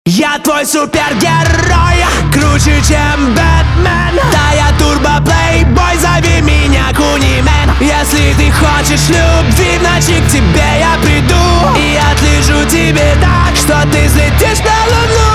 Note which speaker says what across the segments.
Speaker 1: Я твой супергерой, круче, чем Бэтмен. Да, я турбо-плейбой, зови меня Кунимен. Если ты хочешь любви, в ночи к тебе я приду и отлежу тебе так, что ты взлетишь на луну.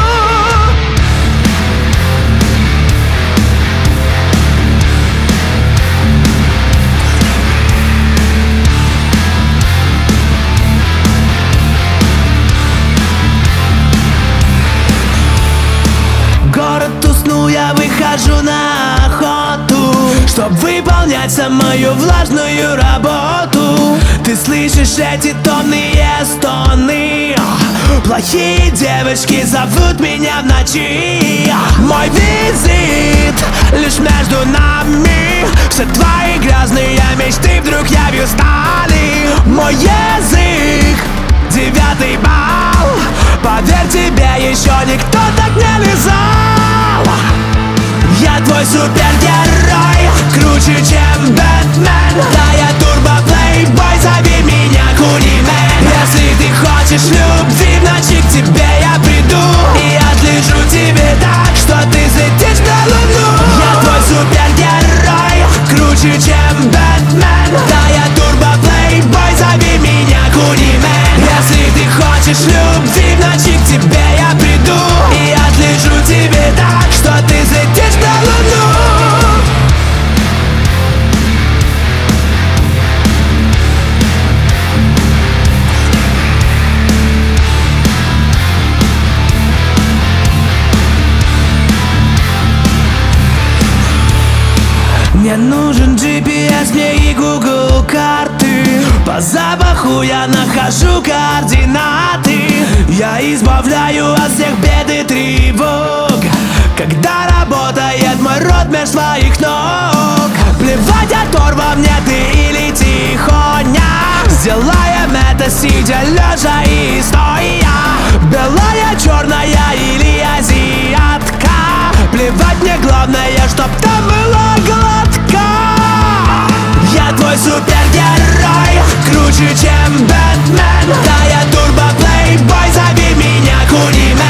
Speaker 1: Город уснул, я выхожу на охоту, чтоб выполнять самую влажную работу. Ты слышишь эти томные стоны? Плохие девочки зовут меня в ночи. Мой визит лишь между нами. Все твои грязные мечты вдруг явью стали. Мой язык 9 балл. Поверь, тебе еще никто так не лизал. Я твой супергерой, круче, чем Бэтмен. Да, я турбо-плейбой, зови меня Кунимен. Если ты хочешь любви, в ночи к тебе я приду и отлежу тебе так, что ты взлетишь на луну. Я твой супергерой, круче, чем Бэтмен. Да, я турбо-плейбой, зови меня Кунимен. Если ты хочешь любви, в ночи к тебе я приду и отлежу тебе так, что ты взлетишь на луну. Мне нужен GPS, мне и Google карты. По запаху я нахожу координаты. Я избавляю от всех бед и тревог, когда работает мой рот меж твоих ног. Плевать, оторва мне ты или тихоня. Сделаем это сидя, лежа и стоя. Белая, черная или азиатка. Плевать, мне главное, чтоб там была гладка. Я твой супергерой, круче, чем Бэтмен. Да, я турбо-плейбой, зови меня Кунимен.